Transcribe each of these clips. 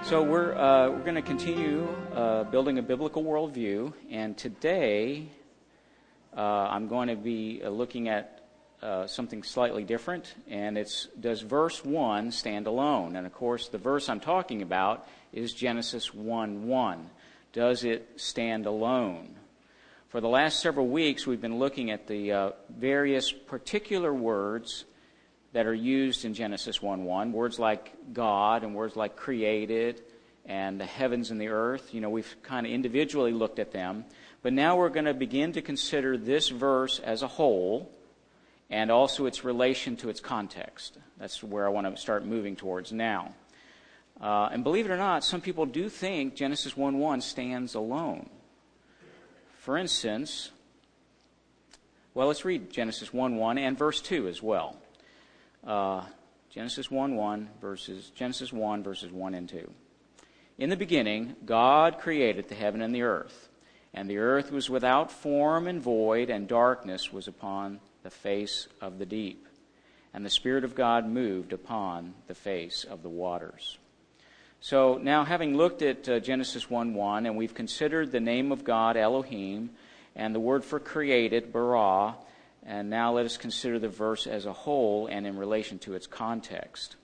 So we're going to continue building a biblical worldview, and today I'm going to be looking at something slightly different, and it's, does verse 1 stand alone? And of course, the verse I'm talking about is Genesis 1:1. Does it stand alone? For the last several weeks, we've been looking at the various particular words that are used in Genesis 1:1, words like God and words like created and the heavens and the earth. You know, we've kind of individually looked at them. But now we're going to begin to consider this verse as a whole and also its relation to its context. That's where I want to start moving towards now. And believe it or not, some people do think Genesis 1:1 stands alone. For instance, well, let's read Genesis 1:1 and verse 2 as well. Genesis 1:1 Genesis 1 verses 1 and 2. In the beginning, God created the heaven and the earth was without form and void, and darkness was upon the face of the deep. And the Spirit of God moved upon the face of the waters. So now, having looked at Genesis 1:1, and we've considered the name of God, Elohim, and the word for created, bara, and now let us consider the verse as a whole and in relation to its context.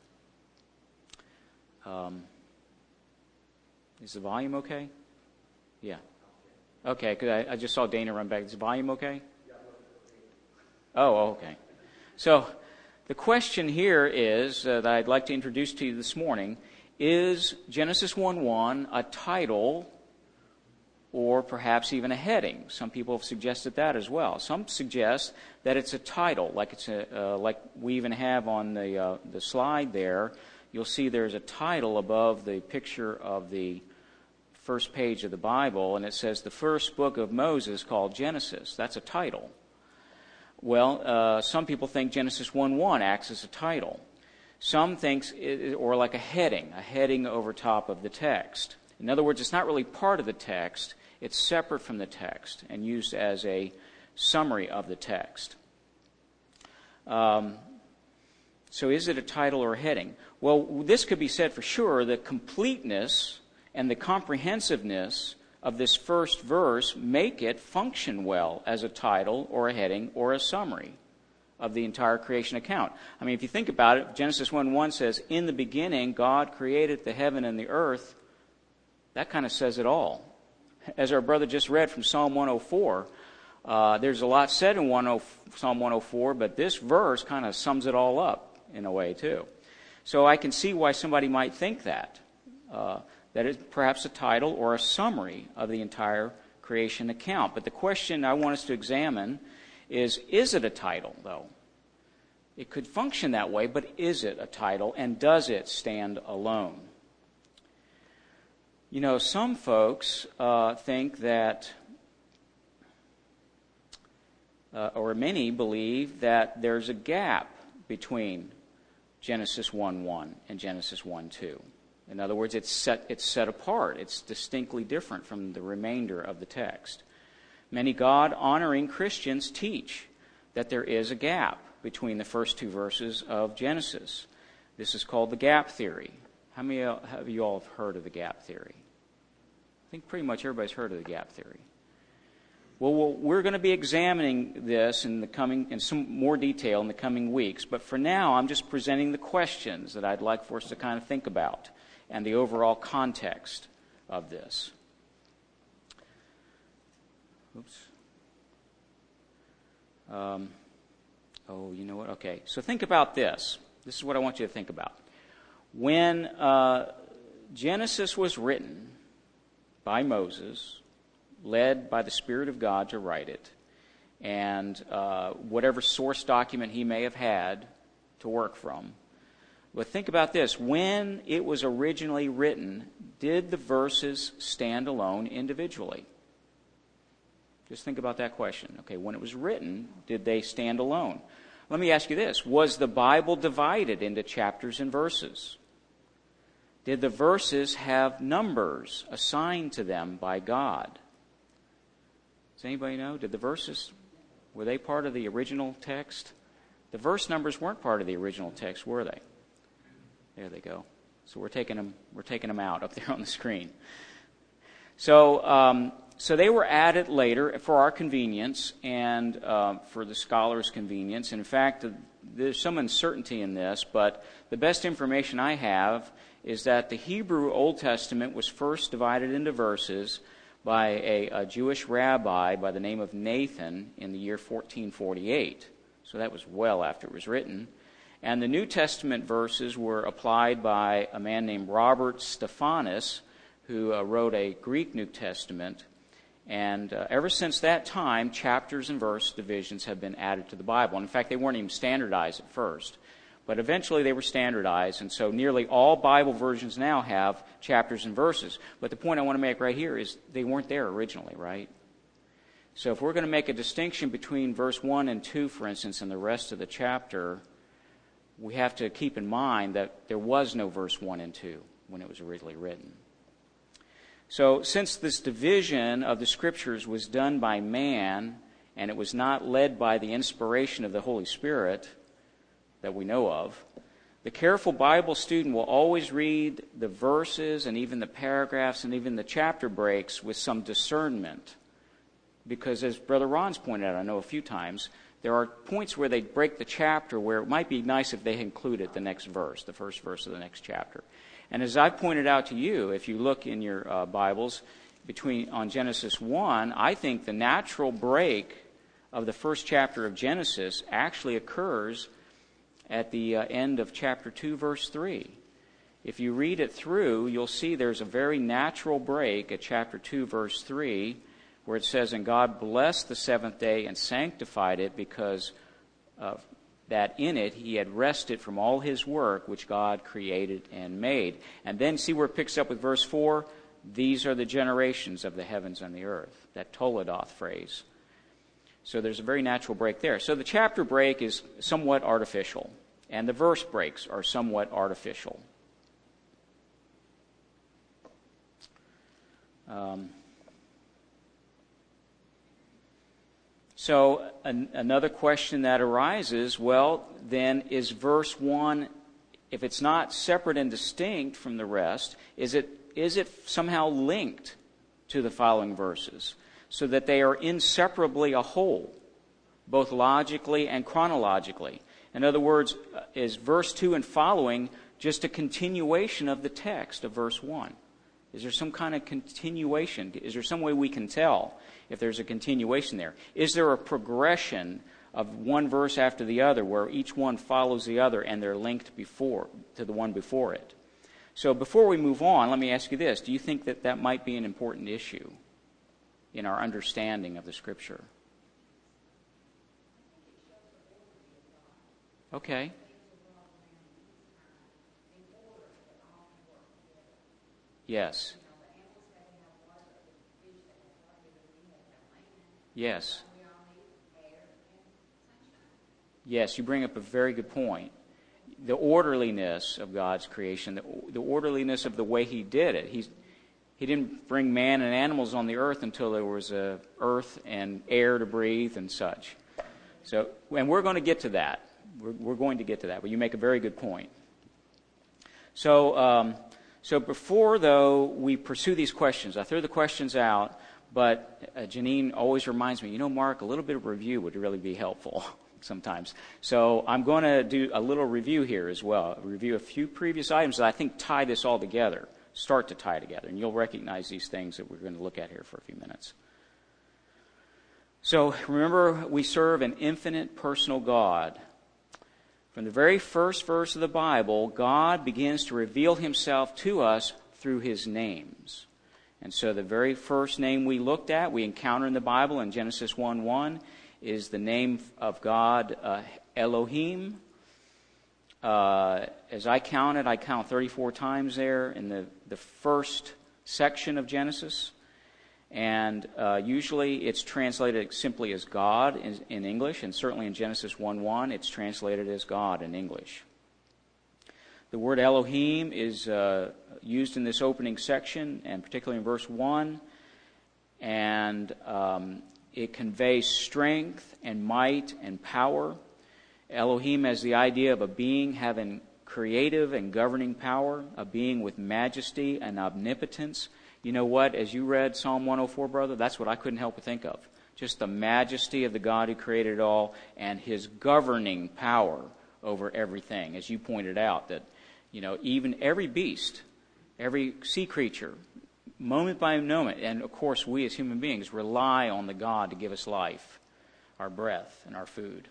Is the volume okay? Yeah. Okay, because I just saw Dana run back. Is the volume okay? Oh, okay. So the question here is that I'd like to introduce to you this morning, is Genesis 1:1 a title or perhaps even a heading? Some people have suggested that as well. Some suggest that it's a title, like like we even have on the slide there. You'll see there's a title above the picture of the first page of the Bible, and it says the first book of Moses called Genesis. That's a title. Well, some people think Genesis 1:1 acts as a title. Some think, or like a heading over top of the text. In other words, it's not really part of the text. It's separate from the text and used as a summary of the text. So is it a title or a heading? Well, this could be said for sure. The completeness and the comprehensiveness of this first verse make it function well as a title or a heading or a summary of the entire creation account. I mean, if you think about it, Genesis 1:1 says, in the beginning, God created the heaven and the earth. That kind of says it all. As our brother just read from Psalm 104, there's a lot said in Psalm 104, but this verse kind of sums it all up in a way, too. So I can see why somebody might think that it's perhaps a title or a summary of the entire creation account. But the question I want us to examine is it a title, though? It could function that way, but is it a title, and does it stand alone? You know, some folks think that, or many believe that there's a gap between Genesis 1:1 and Genesis 1:2. In other words, it's set apart. It's distinctly different from the remainder of the text. Many God-honoring Christians teach that there is a gap between the first two verses of Genesis. This is called the gap theory. How many of you all have heard of the gap theory? I think pretty much everybody's heard of the gap theory. Well, we're going to be examining this in some more detail in the coming weeks. But for now, I'm just presenting the questions that I'd like for us to kind of think about and the overall context of this. Oops. You know what? Okay. So think about this. This is what I want you to think about. When Genesis was written by Moses, led by the Spirit of God to write it, and whatever source document he may have had to work from. But think about this. When it was originally written, did the verses stand alone individually? Just think about that question. Okay, when it was written, did they stand alone? Let me ask you this. Was the Bible divided into chapters and verses? Did the verses have numbers assigned to them by God? Does anybody know? Did the verses, were they part of the original text? The verse numbers weren't part of the original text, were they? There they go. So we're taking them out up there on the screen. So they were added later for our convenience and for the scholars' convenience. In fact, there's some uncertainty in this, but the best information I have is that the Hebrew Old Testament was first divided into verses by a Jewish rabbi by the name of Nathan in the year 1448. So that was well after it was written. And the New Testament verses were applied by a man named Robert Stephanus, who wrote a Greek New Testament. And ever since that time, chapters and verse divisions have been added to the Bible. And in fact, they weren't even standardized at first. But eventually they were standardized, and so nearly all Bible versions now have chapters and verses. But the point I want to make right here is they weren't there originally, right? So if we're going to make a distinction between verse 1 and 2, for instance, and the rest of the chapter, we have to keep in mind that there was no verse 1 and 2 when it was originally written. So since this division of the Scriptures was done by man, and it was not led by the inspiration of the Holy Spirit that we know of, the careful Bible student will always read the verses and even the paragraphs and even the chapter breaks with some discernment. Because as Brother Ron's pointed out, I know a few times, there are points where they break the chapter where it might be nice if they included the next verse, the first verse of the next chapter. And as I pointed out to you, if you look in your Bibles on Genesis 1, I think the natural break of the first chapter of Genesis actually occurs at the end of chapter 2, verse 3. If you read it through, you'll see there's a very natural break at chapter 2, verse 3, where it says, "And God blessed the seventh day and sanctified it, because that in it he had rested from all his work which God created and made." And then see where it picks up with verse 4? "These are the generations of the heavens and the earth." That Toledoth phrase. So there's a very natural break there. So the chapter break is somewhat artificial, and the verse breaks are somewhat artificial. So another question that arises, well, then is verse 1, if it's not separate and distinct from the rest, is it somehow linked to the following verses so that they are inseparably a whole, both logically and chronologically? In other words, is verse 2 and following just a continuation of the text of verse 1? Is there some kind of continuation? Is there some way we can tell if there's a continuation there? Is there a progression of one verse after the other where each one follows the other and they're linked to the one before it? So before we move on, let me ask you this. Do you think that might be an important issue in our understanding of the Scripture? Okay. Yes. Yes. Yes, you bring up a very good point. The orderliness of God's creation, the orderliness of the way He did it. He didn't bring man and animals on the earth until there was earth and air to breathe and such. So, and we're going to get to that. We're going to get to that, but you make a very good point. So before, though, we pursue these questions, I throw the questions out, but Janine always reminds me, Mark, a little bit of review would really be helpful sometimes. So I'm going to do a little review here as well, review a few previous items that I think tie this all together, start to tie together, and you'll recognize these things that we're going to look at here for a few minutes. So remember, we serve an infinite personal God. From the very first verse of the Bible, God begins to reveal Himself to us through His names. And so the very first name we looked at, we encounter in the Bible in Genesis 1:1, is the name of God, Elohim. As I count 34 times there in the first section of Genesis. And usually it's translated simply as God in English, and certainly in Genesis 1:1 it's translated as God in English. The word Elohim is used in this opening section, and particularly in verse 1, and it conveys strength and might and power. Elohim has the idea of a being having creative and governing power, a being with majesty and omnipotence. You know what? As you read Psalm 104, brother, that's what I couldn't help but think of. Just the majesty of the God who created it all and his governing power over everything. As you pointed out, that, even every beast, every sea creature, moment by moment, and of course we as human beings rely on the God to give us life, our breath, and our food.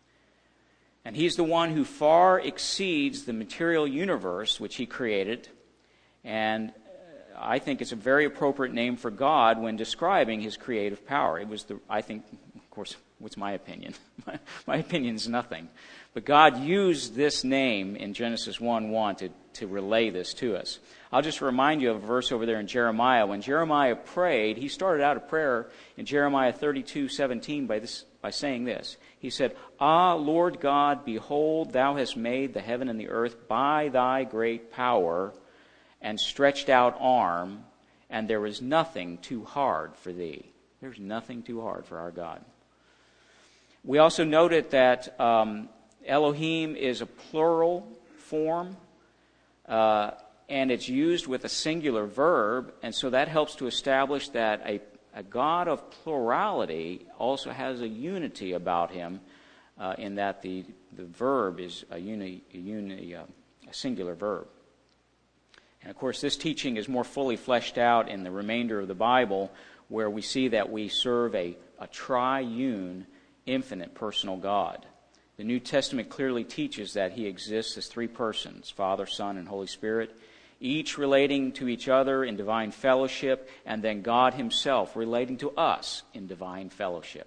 And he's the one who far exceeds the material universe which he created. And I think it's a very appropriate name for God when describing his creative power. It was I think, of course, what's my opinion? My opinion is nothing. But God used this name in Genesis 1:1 to relay this to us. I'll just remind you of a verse over there in Jeremiah. When Jeremiah prayed, he started out a prayer in Jeremiah 32:17 by saying this. He said, "Ah, Lord God, behold, thou hast made the heaven and the earth by thy great power and stretched out arm, and there is nothing too hard for thee." There's nothing too hard for our God. We also noted that Elohim is a plural form, and it's used with a singular verb, and so that helps to establish that a God of plurality also has a unity about him, in that the verb is a singular verb. And of course, this teaching is more fully fleshed out in the remainder of the Bible, where we see that we serve a triune, infinite, personal God. The New Testament clearly teaches that he exists as three persons, Father, Son, and Holy Spirit, each relating to each other in divine fellowship, and then God himself relating to us in divine fellowship.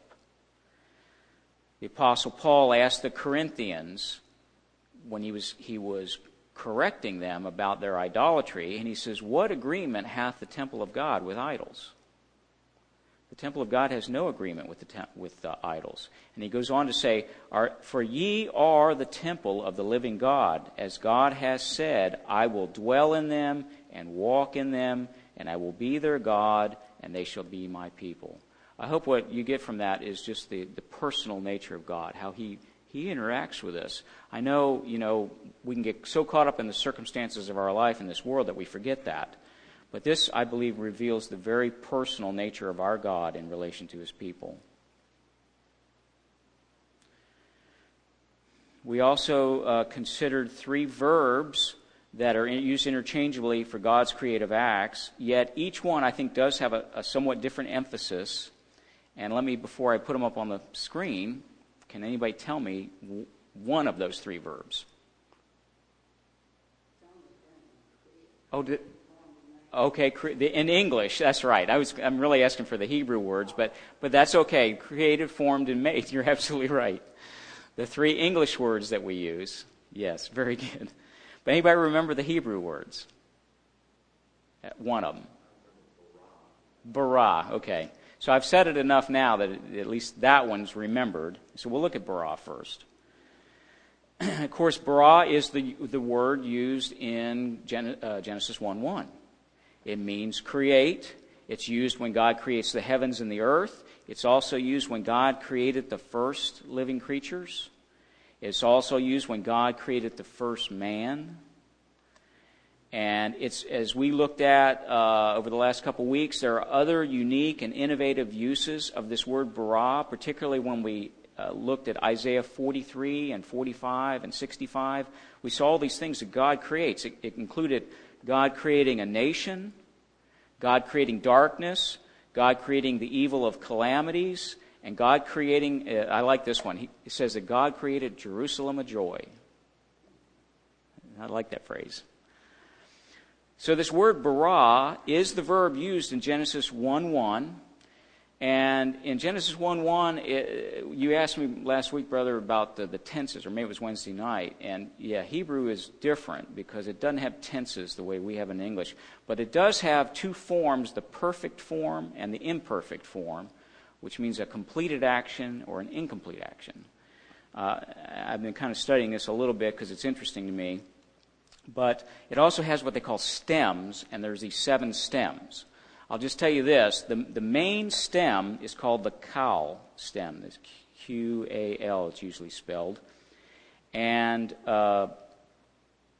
The Apostle Paul asked the Corinthians, when he was correcting them about their idolatry, and he says, "What agreement hath the temple of God with idols?" The temple of God has no agreement with idols. And he goes on to say, "For ye are the temple of the living God, as God has said, I will dwell in them and walk in them, and I will be their God, and they shall be my people." I hope what you get from that is just the personal nature of God, how he interacts with us. I know, we can get so caught up in the circumstances of our life in this world that we forget that. But this, I believe, reveals the very personal nature of our God in relation to his people. We also considered three verbs that are used interchangeably for God's creative acts, yet each one, I think, does have a somewhat different emphasis. And let me, before I put them up on the screen, can anybody tell me one of those three verbs? Okay, in English, that's right. I'm really asking for the Hebrew words, but that's okay. Created, formed, and made. You're absolutely right. The three English words that we use. Yes, very good. But anybody remember the Hebrew words? One of them. Bara. Okay. So I've said it enough now that at least that one's remembered. So we'll look at bara first. Of course, bara is the word used in Genesis 1:1. It means create. It's used when God creates the heavens and the earth. It's also used when God created the first living creatures. It's also used when God created the first man. And it's, as we looked at over the last couple weeks, there are other unique and innovative uses of this word bara, particularly when we looked at Isaiah 43 and 45 and 65. We saw all these things that God creates. It included God creating a nation, God creating darkness, God creating the evil of calamities, and God creating, I like this one, he says that God created Jerusalem a joy. I like that phrase. So this word bara is the verb used in Genesis 1:1. And in Genesis 1:1, you asked me last week, brother, about the tenses, or maybe it was Wednesday night. And yeah, Hebrew is different because it doesn't have tenses the way we have in English. But it does have two forms, the perfect form and the imperfect form, which means a completed action or an incomplete action. I've been kind of studying this a little bit because it's interesting to me. But it also has what they call stems, and there's these 7 stems. I'll just tell you this. The main stem is called the Qal stem. It's Q-A-L, it's usually spelled. And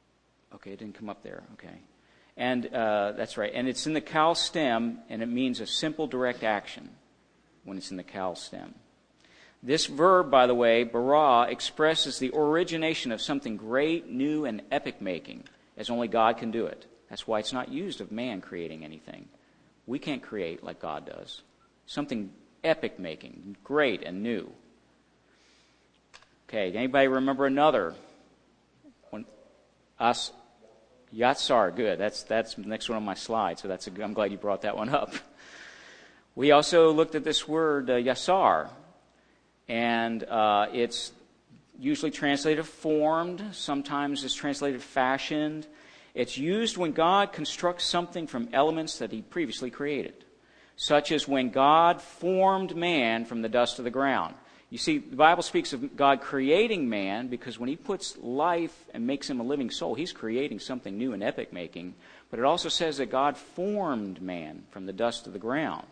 Okay, it didn't come up there. Okay. And that's right. And it's in the kal stem, and it means a simple direct action when it's in the kal stem. This verb, by the way, bara, expresses the origination of something great, new, and epic-making, as only God can do it. That's why it's not used of man creating anything. We can't create like God does. Something epic-making, great and new. Okay, anybody remember another one? Yatsar, good. That's the next one on my slide, so I'm glad you brought that one up. We also looked at this word, yasar, and it's usually translated formed, sometimes it's translated fashioned. It's used when God constructs something from elements that he previously created, such as when God formed man from the dust of the ground. You see, the Bible speaks of God creating man because when he puts life and makes him a living soul, he's creating something new and epic-making. But it also says that God formed man from the dust of the ground.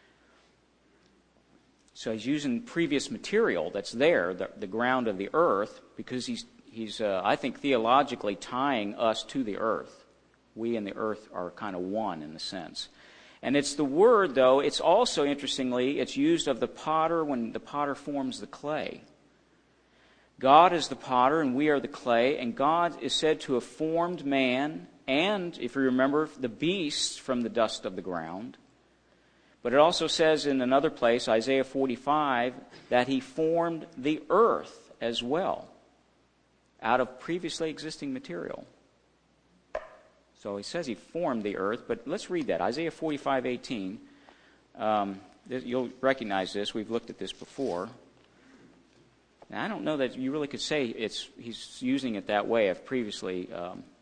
So he's using previous material that's there, the ground of the earth, because he's I think, theologically tying us to the earth. We and the earth are kind of one in a sense. And it's the word, though, it's also, interestingly, it's used of the potter when the potter forms the clay. God is the potter and we are the clay, and God is said to have formed man and, if you remember, the beasts from the dust of the ground. But it also says in another place, Isaiah 45, that he formed the earth as well, out of previously existing material. So he says he formed the earth, but let's read that. Isaiah 45:18. You'll recognize this. We've looked at this before. Now, I don't know that you really could say he's using it that way of previously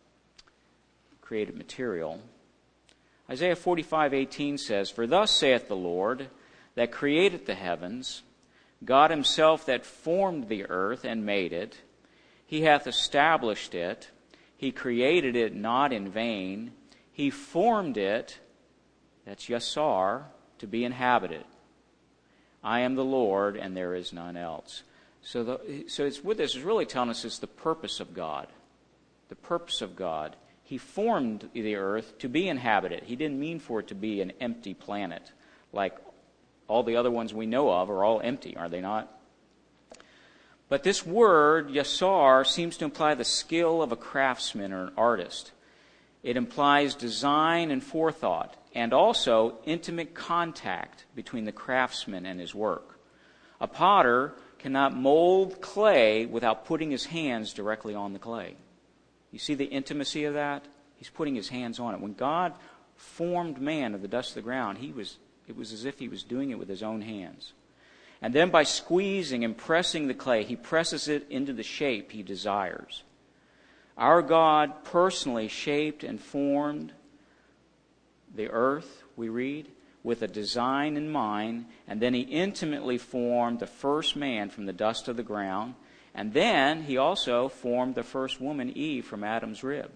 created material. Isaiah 45:18 says, "For thus saith the Lord, that created the heavens, God himself that formed the earth and made it. He hath established it. He created it not in vain. He formed it," that's Yasar, "to be inhabited. I am the Lord, and there is none else." So it's what this is really telling us is the purpose of God. The purpose of God. He formed the earth to be inhabited. He didn't mean for it to be an empty planet, like all the other ones we know of are all empty, are they not? But this word, yasar, seems to imply the skill of a craftsman or an artist. It implies design and forethought, and also intimate contact between the craftsman and his work. A potter cannot mold clay without putting his hands directly on the clay. You see the intimacy of that? He's putting his hands on it. When God formed man of the dust of the ground, it was as if he was doing it with his own hands. And then by squeezing and pressing the clay, he presses it into the shape he desires. Our God personally shaped and formed the earth, we read, with a design in mind, and then he intimately formed the first man from the dust of the ground, and then he also formed the first woman, Eve, from Adam's rib.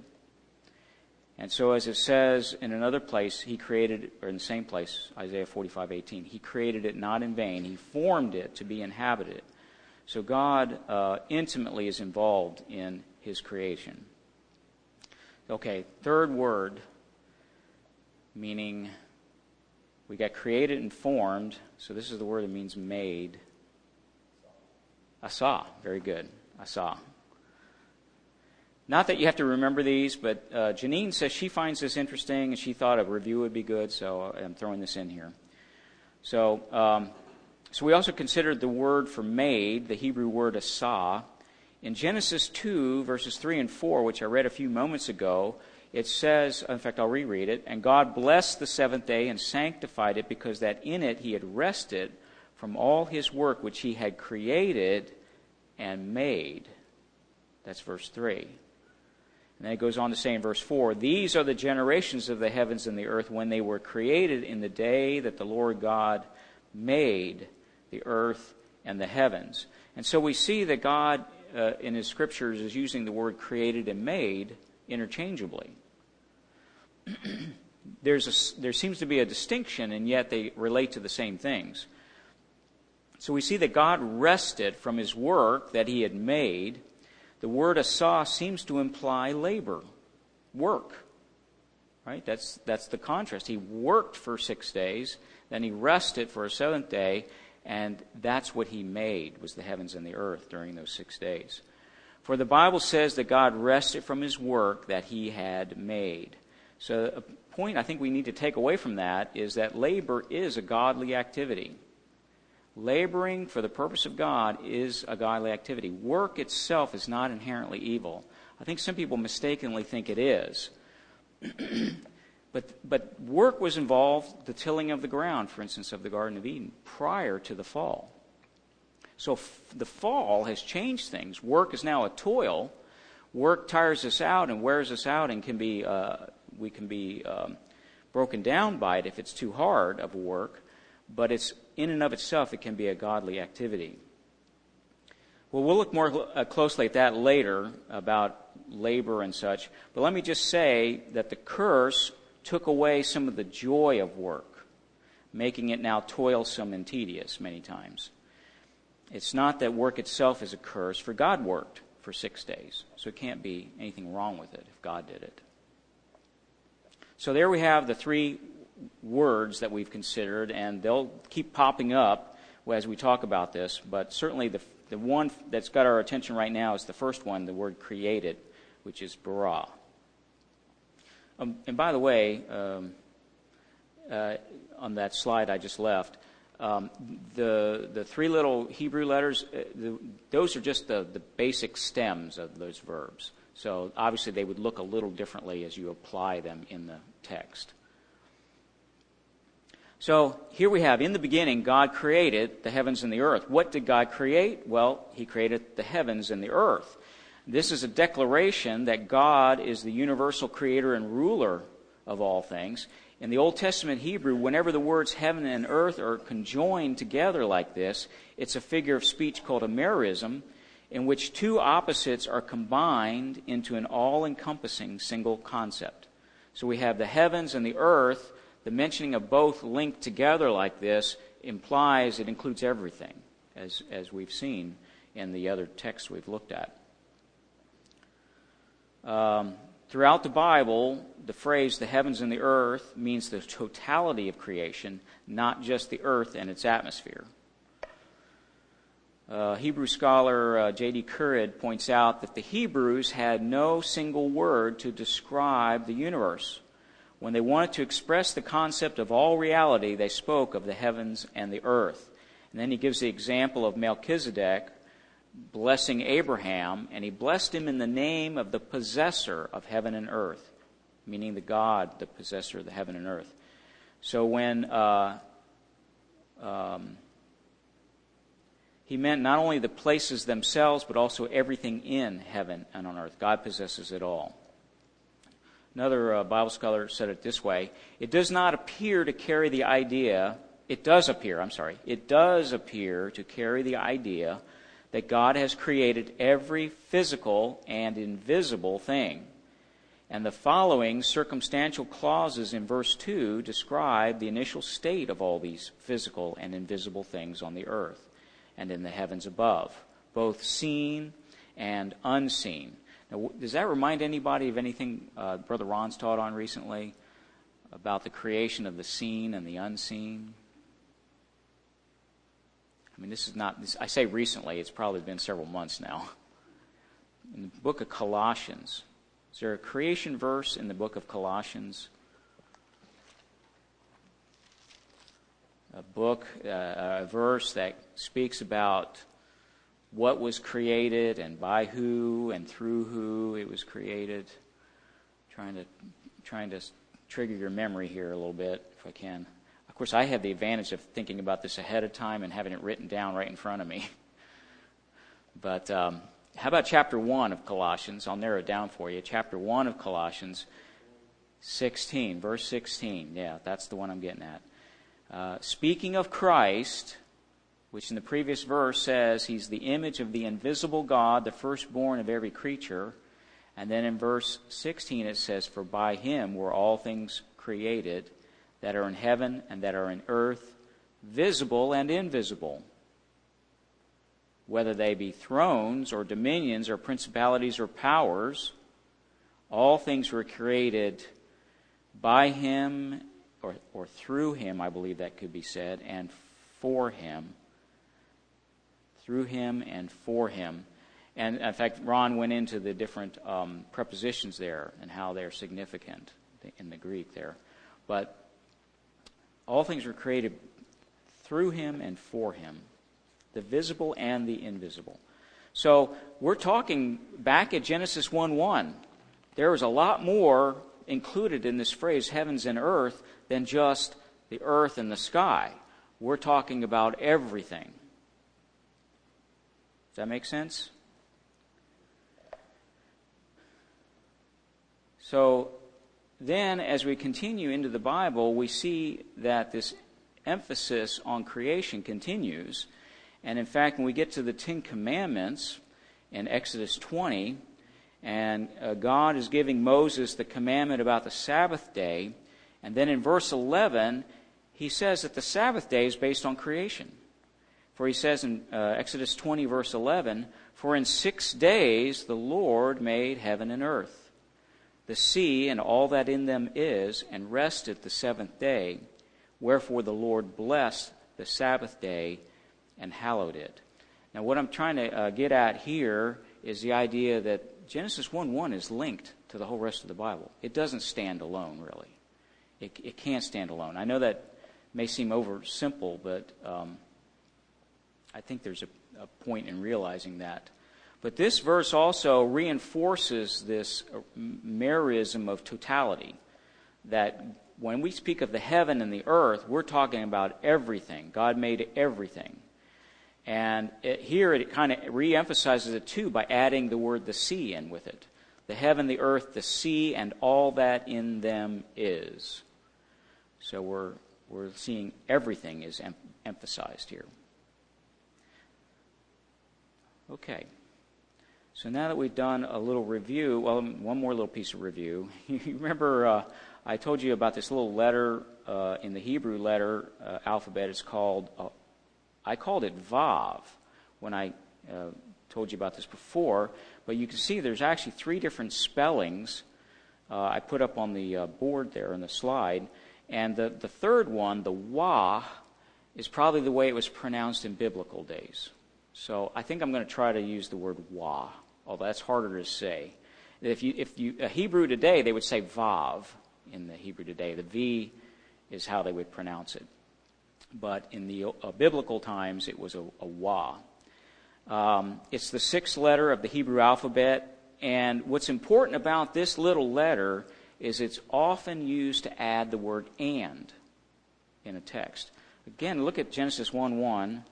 And so as it says in another place, he created, or in the same place, Isaiah 45:18, he created it not in vain. He formed it to be inhabited. So God intimately is involved in his creation. Okay, third word, meaning we got created and formed. So this is the word that means made. Asa, very good, asa. Not that you have to remember these, but Janine says she finds this interesting and she thought a review would be good, so I'm throwing this in here. So we also considered the word for made, the Hebrew word asa. In Genesis 2, verses 3 and 4, which I read a few moments ago, it says, in fact, I'll reread it, "And God blessed the seventh day and sanctified it, because that in it he had rested from all his work which he had created and made." That's verse 3. And then it goes on to say in verse 4, "These are the generations of the heavens and the earth when they were created in the day that the Lord God made the earth and the heavens." And so we see that God in his scriptures is using the word created and made interchangeably. There seems to be a distinction, and yet they relate to the same things. So we see that God rested from his work that he had made. The word asa seems to imply labor work. Right? That's the contrast. He worked for 6 days, then he rested for a seventh day, and that's what he made, was the heavens and the earth during those 6 days. For the Bible says that God rested from his work that he had made. So a point I think we need to take away from that is that labor is a godly activity. Laboring for the purpose of God is a godly activity. Work itself is not inherently evil. I think some people mistakenly think it is. But work was involved, the tilling of the ground, for instance, of the Garden of Eden, prior to the fall. So the fall has changed things. Work is now a toil. Work tires us out and wears us out, and we can be broken down by it if it's too hard of work. But it's in and of itself, it can be a godly activity. Well, we'll look more closely at that later about labor and such. But let me just say that the curse took away some of the joy of work, making it now toilsome and tedious many times. It's not that work itself is a curse, for God worked for 6 days. So it can't be anything wrong with it if God did it. So there we have the three words that we've considered, and they'll keep popping up as we talk about this. But certainly the one that's got our attention right now is the first one, the word created, which is bara. And by the way, on that slide I just left, the three little Hebrew letters, those are just the basic stems of those verbs. So obviously they would look a little differently as you apply them in the text. So here we have, in the beginning, God created the heavens and the earth. What did God create? Well, he created the heavens and the earth. This is a declaration that God is the universal creator and ruler of all things. In the Old Testament Hebrew, whenever the words heaven and earth are conjoined together like this, it's a figure of speech called a merism, in which two opposites are combined into an all-encompassing single concept. So we have the heavens and the earth. The mentioning of both linked together like this implies it includes everything, as we've seen in the other texts we've looked at. Throughout the Bible, the phrase the heavens and the earth means the totality of creation, not just the earth and its atmosphere. Hebrew scholar J.D. Currid points out that the Hebrews had no single word to describe the universe. When they wanted to express the concept of all reality, they spoke of the heavens and the earth. And then he gives the example of Melchizedek blessing Abraham, and he blessed him in the name of the possessor of heaven and earth, meaning the God, the possessor of the heaven and earth. So when he meant not only the places themselves, but also everything in heaven and on earth. God possesses it all. Another Bible scholar said it this way: it does appear to carry the idea that God has created every physical and invisible thing. And the following circumstantial clauses in verse 2 describe the initial state of all these physical and invisible things on the earth and in the heavens above, both seen and unseen. Now, does that remind anybody of anything Brother Ron's taught on recently about the creation of the seen and the unseen? I mean, this is not, I say recently, it's probably been several months now. In the book of Colossians, is there a creation verse in the book of Colossians? A verse that speaks about what was created and by who and through who it was created. Trying to trigger your memory here a little bit, if I can. Of course, I have the advantage of thinking about this ahead of time and having it written down right in front of me. But how about chapter 1 of Colossians? I'll narrow it down for you. Chapter 1 of Colossians, 16, verse 16. Yeah, that's the one I'm getting at. Speaking of Christ, which in the previous verse says he's the image of the invisible God, the firstborn of every creature. And then in verse 16 it says, for by him were all things created, that are in heaven and that are in earth, visible and invisible, whether they be thrones or dominions or principalities or powers. All things were created by him, or through him, I believe that could be said, and for him. Through him and for him. And in fact, Ron went into the different prepositions there and how they're significant in the Greek there. But all things were created through him and for him, the visible and the invisible. So we're talking back at Genesis 1:1. There was a lot more included in this phrase, heavens and earth, than just the earth and the sky. We're talking about everything. Does that make sense? So then, as we continue into the Bible, we see that this emphasis on creation continues. And in fact, when we get to the Ten Commandments in Exodus 20, and God is giving Moses the commandment about the Sabbath day, and then in verse 11, he says that the Sabbath day is based on creation. For he says in Exodus 20, verse 11, "For in 6 days the Lord made heaven and earth, the sea and all that in them is, and rested the seventh day. Wherefore the Lord blessed the Sabbath day and hallowed it." Now what I'm trying to get at here is the idea that Genesis 1:1 is linked to the whole rest of the Bible. It doesn't stand alone, really. It can't stand alone. I know that may seem over simple, but I think there's a point in realizing that. But this verse also reinforces this merism of totality, that when we speak of the heaven and the earth, we're talking about everything. God made everything. And here it kind of reemphasizes it too by adding the word the sea in with it. The heaven, the earth, the sea, and all that in them is. So we're seeing everything is emphasized here. Okay. So now that we've done a little review, well, one more little piece of review. You remember I told you about this little letter in the Hebrew letter alphabet. It's called, I called it Vav when I told you about this before. But you can see there's actually 3 different spellings I put up on the board there on the slide. And the third one, the Wah, is probably the way it was pronounced in biblical days. So I think I'm going to try to use the word Wah, although that's harder to say. If you Hebrew today, they would say Vav in the Hebrew today. The V is how they would pronounce it. But in the biblical times, it was a Wah. It's the 6th letter of the Hebrew alphabet. And what's important about this little letter is it's often used to add the word and in a text. Again, look at Genesis 1:1.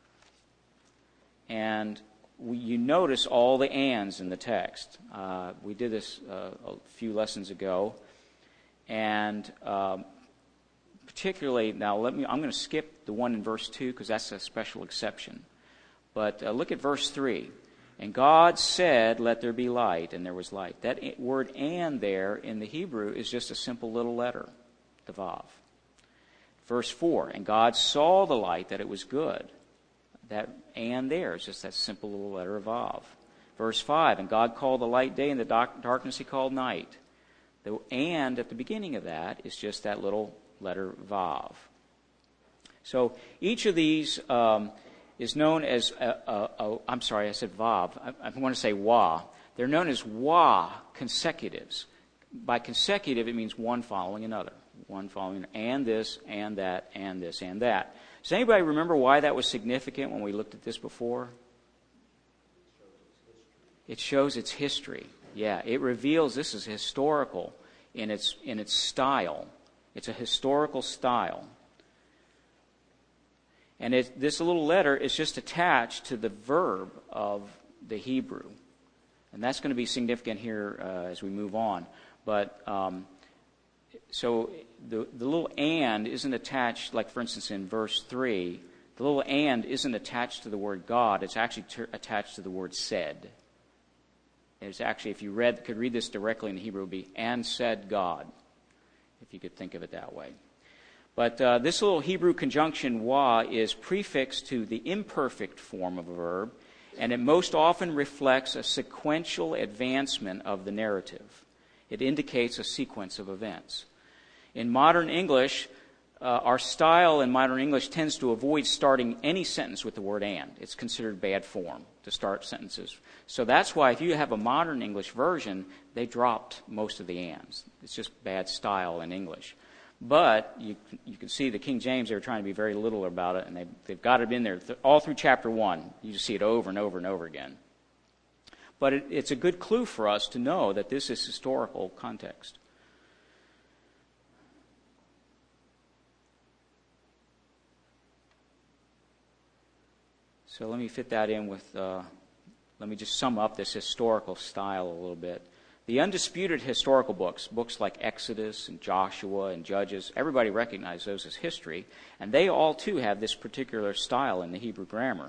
And you notice all the ands in the text. We did this a few lessons ago. And particularly, now I'm going to skip the one in verse 2 because that's a special exception. But look at verse 3. "And God said, let there be light, and there was light." That word "and" there in the Hebrew is just a simple little letter, the Vav. Verse 4, "And God saw the light, that it was good." That "and" there is just that simple little letter of Vav. Verse 5, "And God called the light day, and the darkness he called night." The "and" at the beginning of that is just that little letter Vav. So each of these is known as, I'm sorry, I said Vav. I want to say Wah. They're known as Wah consecutives. By consecutive, it means one following another. One following, and this, and that, and this, and that. Does anybody remember why that was significant when we looked at this before? It shows its history. Yeah, it reveals this is historical in its style. It's a historical style. And this little letter is just attached to the verb of the Hebrew. And that's going to be significant here as we move on. But so the little "and" isn't attached, like for instance in verse 3, the little "and" isn't attached to the word God. It's actually attached to the word "said." It's actually, if you could read this directly in Hebrew, it would be "and said God," if you could think of it that way. But this little Hebrew conjunction "wah" is prefixed to the imperfect form of a verb, and it most often reflects a sequential advancement of the narrative. It indicates a sequence of events. In modern English, our style in modern English tends to avoid starting any sentence with the word and. It's considered bad form to start sentences. So that's why if you have a modern English version, they dropped most of the ands. It's just bad style in English. But you can see the King James, they're trying to be very little about it, and they've got it in there all through chapter 1. You just see it over and over and over again. But it's a good clue for us to know that this is historical context. So let me fit that in with, let me just sum up this historical style a little bit. The undisputed historical books like Exodus and Joshua and Judges, everybody recognizes those as history, and they all too have this particular style in the Hebrew grammar.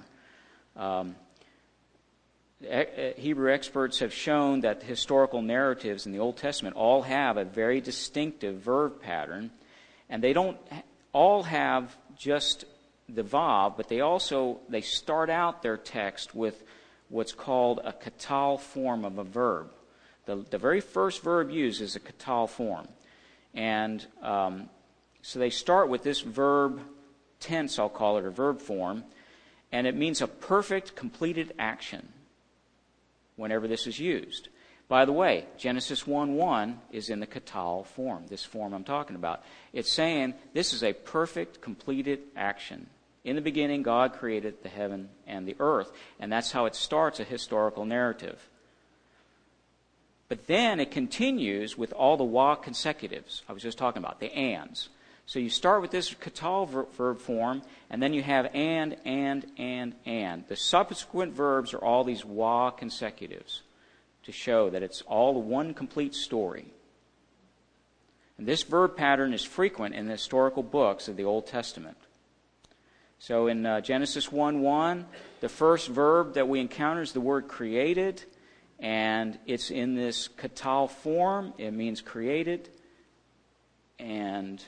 Hebrew experts have shown that the historical narratives in the Old Testament all have a very distinctive verb pattern, and they don't all have just the vav, but they start out their text with what's called a katal form of a verb. The very first verb used is a katal form. And so they start with this verb tense, I'll call it, or verb form, and it means a perfect, completed action whenever this is used. By the way, Genesis 1:1 is in the katal form, this form I'm talking about. It's saying this is a perfect, completed action. In the beginning, God created the heaven and the earth, and that's how it starts a historical narrative. But then it continues with all the wa consecutives I was just talking about, the ands. So you start with this katal verb form, and then you have and. The subsequent verbs are all these wa consecutives to show that it's all one complete story. And this verb pattern is frequent in the historical books of the Old Testament. So in Genesis 1:1, the first verb that we encounter is the word created, and it's in this katal form. It means created, and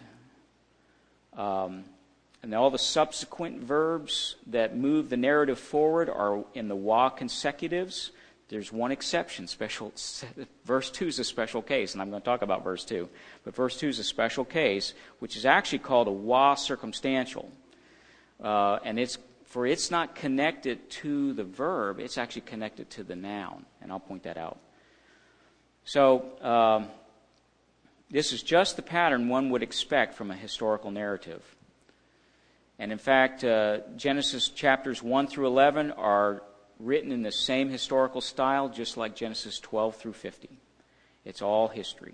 all the subsequent verbs that move the narrative forward are in the wa consecutives. There's one exception. Verse 2 is a special case, and I'm going to talk about verse 2. But verse 2 is a special case, which is actually called a wa circumstantial. And it's not connected to the verb, it's actually connected to the noun, and I'll point that out. So this is just the pattern one would expect from a historical narrative. And in fact, Genesis chapters 1 through 11 are written in the same historical style, just like Genesis 12 through 50. It's all history.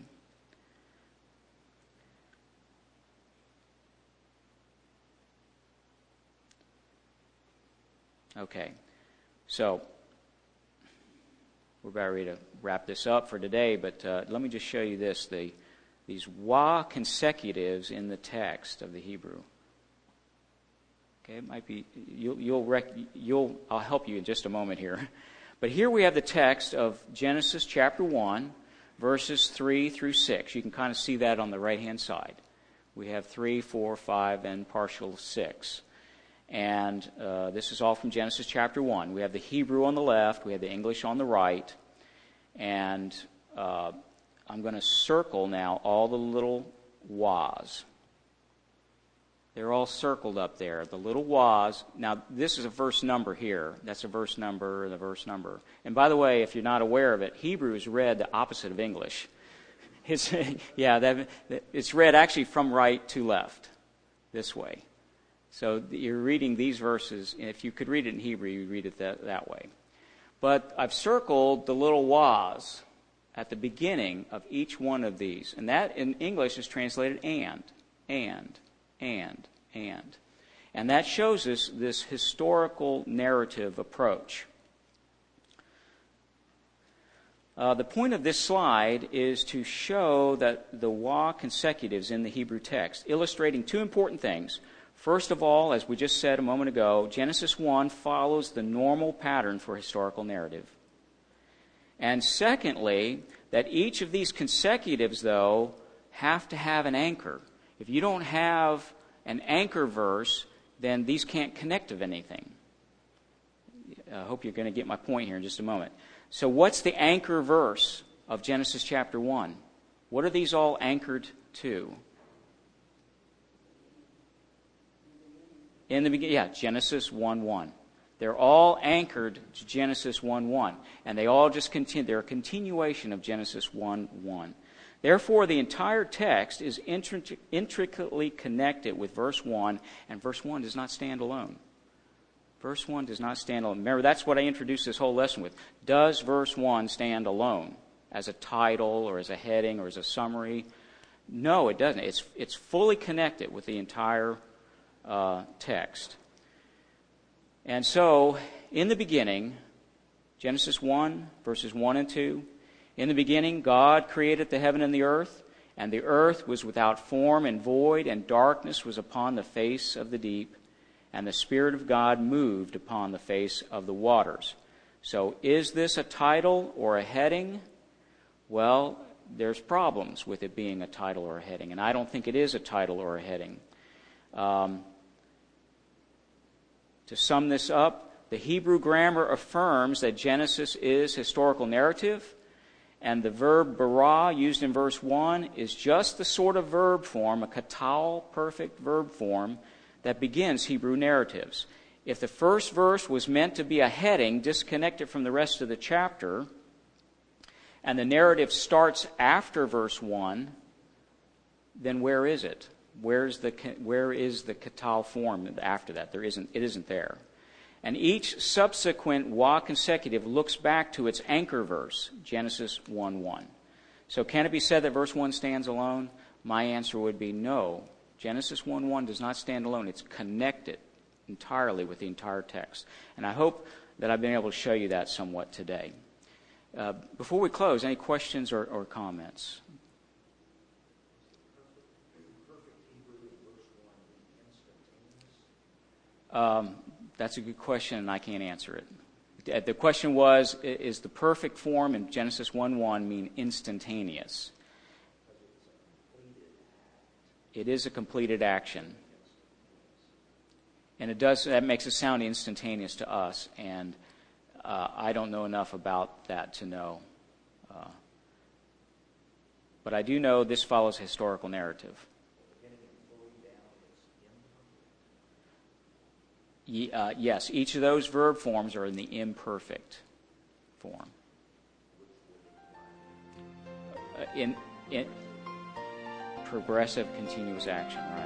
Okay, so we're about ready to wrap this up for today, but let me just show you this, these wa consecutives in the text of the Hebrew. Okay, it might be, I'll help you in just a moment here. But here we have the text of Genesis chapter 1, verses 3 through 6. You can kind of see that on the right-hand side. We have 3, 4, 5, and partial 6. And this is all from Genesis chapter 1. We have the Hebrew on the left, we have the English on the right, and I'm going to circle now all the little was. They're all circled up there, the little was. Now, this is a verse number here. That's a verse number and a verse number. And by the way, if you're not aware of it, Hebrew is read the opposite of English. It's read actually from right to left, this way. So you're reading these verses, and if you could read it in Hebrew, you'd read it that way. But I've circled the little was at the beginning of each one of these. And that in English is translated and. And that shows us this historical narrative approach. The point of this slide is to show that the wa consecutives in the Hebrew text, illustrating two important things. First of all, as we just said a moment ago, Genesis 1 follows the normal pattern for historical narrative. And secondly, that each of these consecutives, though, have to have an anchor. If you don't have an anchor verse, then these can't connect to anything. I hope you're going to get my point here in just a moment. So what's the anchor verse of Genesis chapter 1? What are these all anchored to? In the beginning, Genesis 1:1. They're all anchored to Genesis 1:1, and they all just continue. They're a continuation of Genesis 1:1. Therefore, the entire text is intricately connected with verse 1, and verse 1 does not stand alone. Verse 1 does not stand alone. Remember, that's what I introduced this whole lesson with. Does verse 1 stand alone as a title or as a heading or as a summary? No, it doesn't. It's fully connected with the entire text. And so, in the beginning, Genesis 1, verses 1 and 2, in the beginning God created the heaven and the earth was without form and void, and darkness was upon the face of the deep, and the Spirit of God moved upon the face of the waters. So, is this a title or a heading? Well, there's problems with it being a title or a heading, and I don't think it is a title or a heading. To sum this up, the Hebrew grammar affirms that Genesis is historical narrative, and the verb bara used in verse 1 is just the sort of verb form, a katal perfect verb form, that begins Hebrew narratives. If the first verse was meant to be a heading disconnected from the rest of the chapter, and the narrative starts after verse 1, then where is it? Where is the katal form after that? It isn't there. And each subsequent wa consecutive looks back to its anchor verse, Genesis 1:1. So can it be said that verse 1 stands alone? My answer would be no. Genesis 1:1 does not stand alone. It's connected entirely with the entire text. And I hope that I've been able to show you that somewhat today. Before we close, any questions or comments? That's a good question, and I can't answer it. The question was, is the perfect form in Genesis 1:1 mean instantaneous? It is a completed action. And that makes it sound instantaneous to us, and I don't know enough about that to know. But I do know this follows historical narrative. Yes, each of those verb forms are in the imperfect form. In progressive continuous action, right?